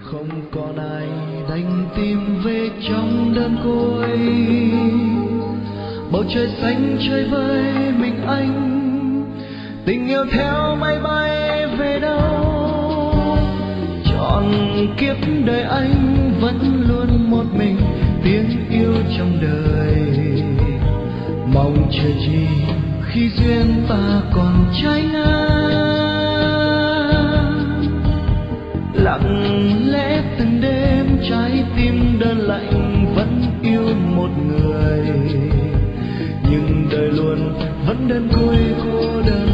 Không còn ai đành tìm về trong đơn côi, bầu trời xanh chơi với mình anh, tình yêu theo máy bay về đâu. Trọn kiếp đời anh vẫn luôn một mình, tiếng yêu trong đời. Mong chờ gì khi duyên ta còn trái ngang, lặng lẽ từng đêm trái tim đơn lạnh vẫn yêu một người, nhưng đời luôn vẫn đơn côi cô đơn.